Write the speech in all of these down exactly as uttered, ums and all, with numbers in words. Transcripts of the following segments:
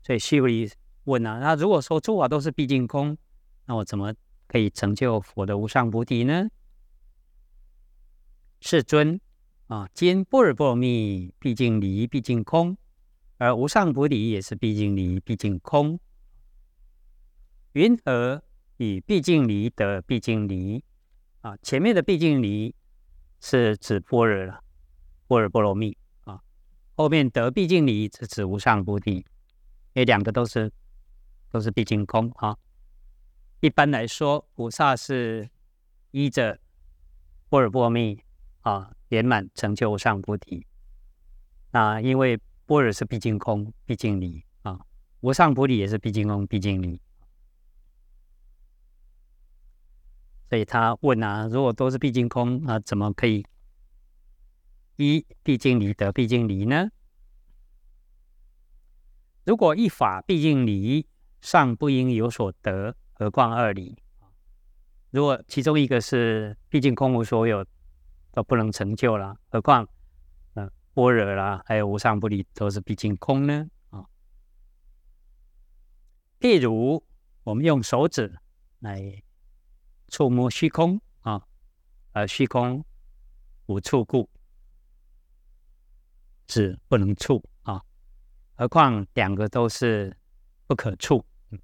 所以须菩提问啊，那如果说诸法都是毕竟空，那我怎么可以成就佛的无上菩提呢？世尊啊，今般若波罗蜜毕竟离，毕竟空，而无上菩提也是毕竟离，毕竟空。云何以毕竟离得毕竟离啊？前面的毕竟离是指般若了，般若波罗蜜啊，后面得毕竟离是指无上菩提，因为两个都是都是毕竟空啊。一般来说，菩萨是依着般若波罗蜜啊圆满成就无上菩提。那因为般若是毕竟空、毕竟离啊，无上菩提也是毕竟空、毕竟离。所以他问啊，如果都是毕竟空啊，怎么可以一毕竟离得毕竟离呢？如果一法毕竟离，尚不应有所得，何况二离？如果其中一个是毕竟空无所有，都不能成就了，何况呃般若啦，还有无上菩提都是毕竟空呢？啊，譬如我们用手指来触摸虚空啊，而虚空无触故，指不能触啊，何况两个都是不可触，嗯、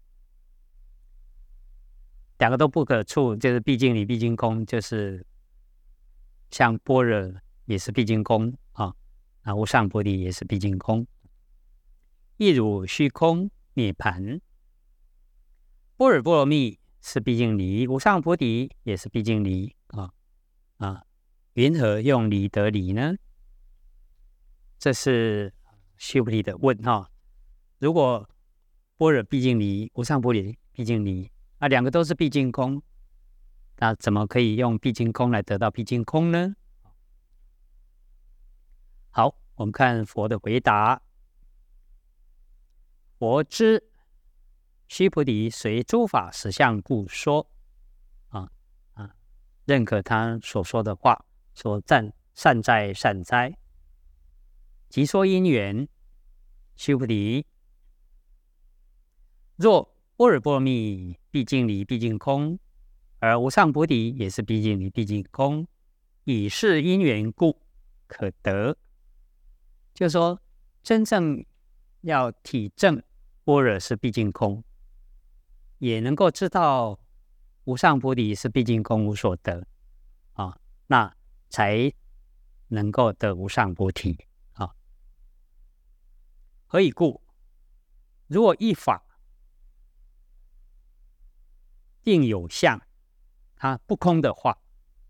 两个都不可触，就是毕竟离毕竟空，就是像般若也是毕竟空啊，啊无上菩提也是毕竟空，亦如虚空涅盘，般若波罗蜜是毕竟离，无上菩提也是毕竟离啊啊，云何用离得离呢？这是须菩提的问哈。如果般若毕竟离，无上菩提毕竟离，啊，两个都是毕竟空，那怎么可以用毕竟空来得到毕竟空呢？好，我们看佛的回答。佛知须菩提随诸法实相故说，啊啊，认可他所说的话，说赞善哉善哉。即说因缘，须菩提，若般若波罗蜜毕竟离毕竟空，而无上菩提也是毕竟离毕竟空，以是因缘故可得。就是说，真正要体证般若是毕竟空，也能够知道无上菩提是毕竟空无所得啊，那才能够得无上菩提啊。何以故？如果一法定有相，它不空的话，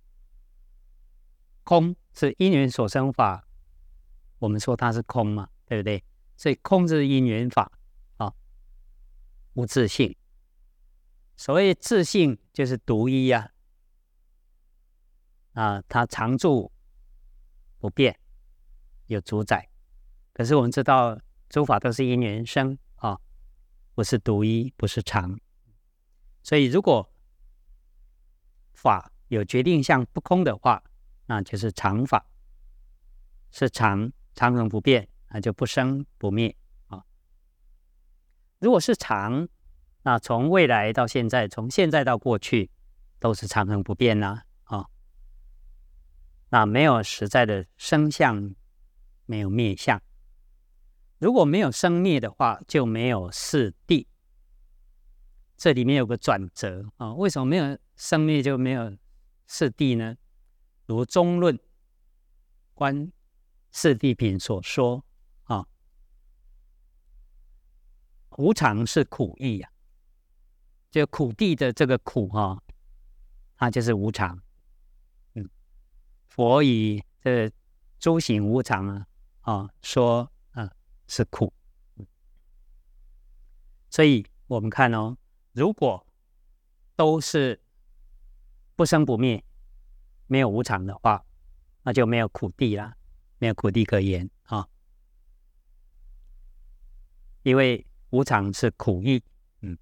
空是因缘所生法，我们说它是空嘛，对不对？所以空是因缘法啊，无自性。所谓自性就是独一呀、啊，啊，它常住不变，有主宰。可是我们知道诸法都是因缘生啊，不是独一，不是常。所以如果法有决定相不空的话，那就是常法，是常常恒不变，那就不生不灭啊。如果是常，那从未来到现在，从现在到过去，都是常恒不变啦、啊，啊，那没有实在的生相，没有灭相。如果没有生灭的话，就没有四谛。这里面有个转折啊，为什么没有生灭就没有四谛呢？如中论观四谛品所说啊，无常是苦意呀、啊，就苦谛的这个苦啊，它就是无常。嗯，佛以这诸行无常啊，啊说啊是苦。所以我们看哦，如果都是不生不灭，没有无常的话，那就没有苦谛啦，没有苦谛可言啊。因为无常是苦意，嗯，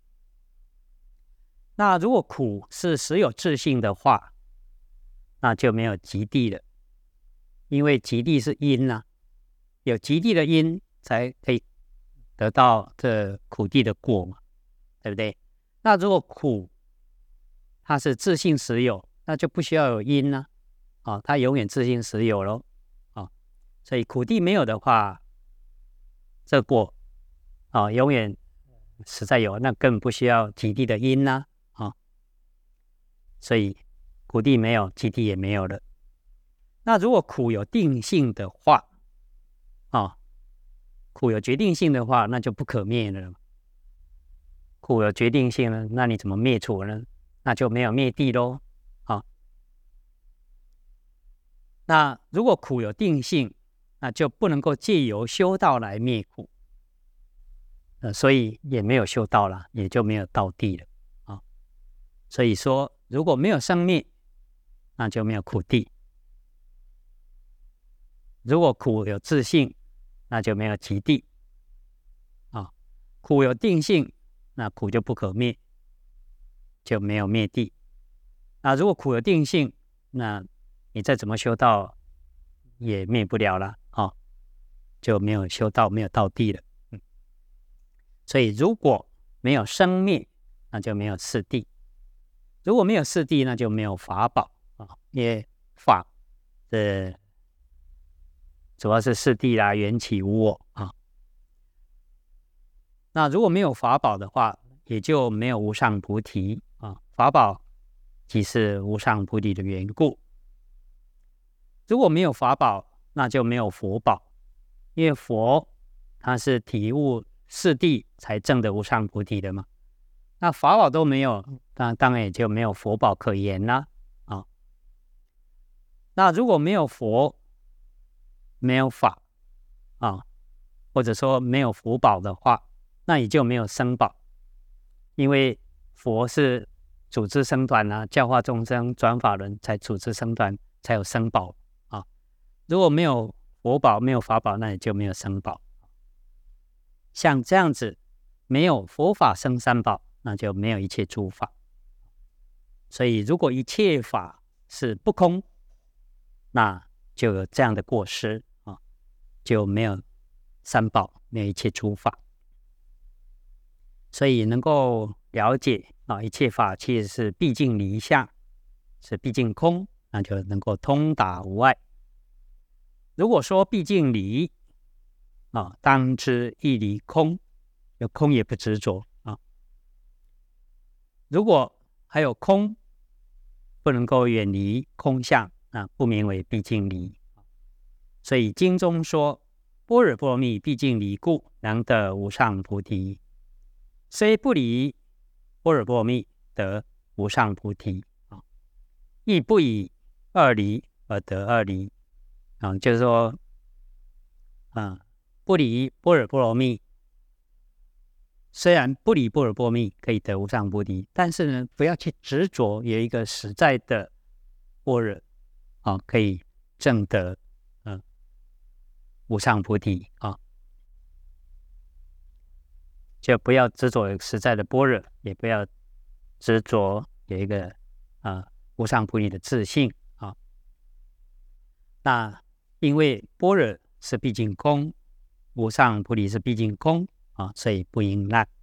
那如果苦是实有自性的话，那就没有极谛了，因为极谛是因啊，有极谛的因才可以得到这苦地的果嘛，对不对？那如果苦它是自性实有，那就不需要有因呢、啊，哦，它永远自性实有咯，啊，哦，所以苦地没有的话，这果啊，哦，永远实在有，那根本不需要极地的因呢，啊，哦，所以苦地没有，极地也没有了。那如果苦有定性的话，啊，哦，苦有决定性的话，那就不可灭了。苦有决定性了，那你怎么灭除呢？那就没有灭地咯。啊，哦，那如果苦有定性，那就不能够借由修道来灭苦，呃，所以也没有修道了，也就没有道地了啊，哦。所以说，如果没有生灭，那就没有苦地；如果苦有自性，那就没有极地啊，哦。苦有定性，那苦就不可灭，就没有灭地。那如果苦有定性，那你再怎么修道也灭不了了啊，哦，就没有修道，没有道地了。嗯，所以如果没有生灭，那就没有四谛；如果没有四谛，那就没有法宝啊，哦，因为法的主要是四谛啦，缘起无我啊。那如果没有法宝的话，也就没有无上菩提啊。法宝即是无上菩提的缘故。如果没有法宝，那就没有佛宝，因为佛他是体悟四谛才证的无上菩提的嘛。那法宝都没有，那当然也就没有佛宝可言啦啊。那如果没有佛，没有法啊，或者说没有福宝的话，那也就没有生宝，因为佛是组织生团啊，教化众生转法轮才组织生团，才有生宝啊。如果没有佛宝，没有法宝，那也就没有生宝。像这样子，没有佛法生三宝，那就没有一切诸法。所以，如果一切法是不空，那就有这样的过失啊，就没有三宝，没有一切诸法。所以能够了解啊，一切法其实是毕竟离相，是毕竟空，那就能够通达无碍。如果说毕竟离啊，当知亦离空，有空也不执着啊。如果还有空，不能够远离空相，那不名为毕竟离。所以经中说，般若波罗蜜毕竟离故，能得无上菩提。虽不离般若波罗蜜，得无上菩提啊，亦不以二离而得二离啊，就是说，啊，不离般若波罗蜜，虽然不离般若波罗蜜可以得无上菩提，但是呢，不要去执着有一个实在的般若啊，可以证得嗯、啊、无上菩提啊。就不要执着有实在的般若，也不要执着有一个啊无上菩提的自性啊。那因为般若是毕竟空，无上菩提是毕竟空啊，所以不应难。